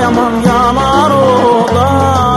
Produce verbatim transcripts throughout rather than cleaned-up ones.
yaman yanar o da.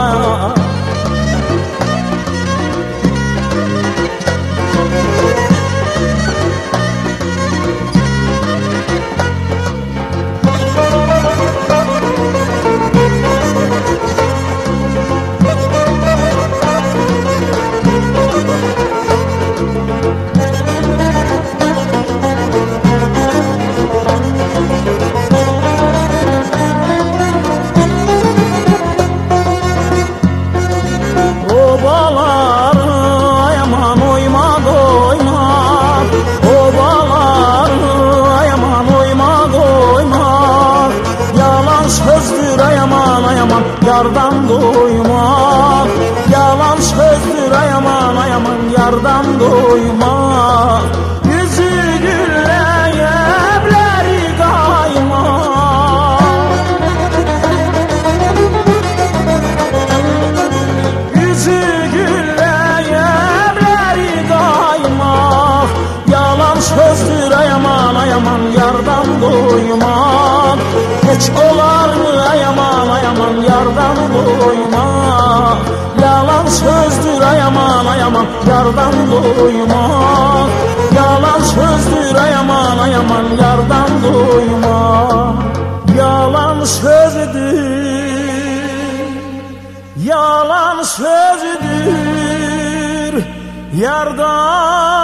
Yardan doymak, yalan sözdür ayaman ayaman, yardan doymak. Yüzü gülleyebleri kaymak, yüzü gülleyebleri kaymak. Yalan sözdür ayaman ayaman, yardan doymak. Hiç olar mı ayaman ayaman, yardan doyma. Yalan sözdür ayaman ayaman, yardan doyma. Yalan sözdür ayaman ayaman, yardan doyma. Yalan sözdür, yalan sözdür, yardan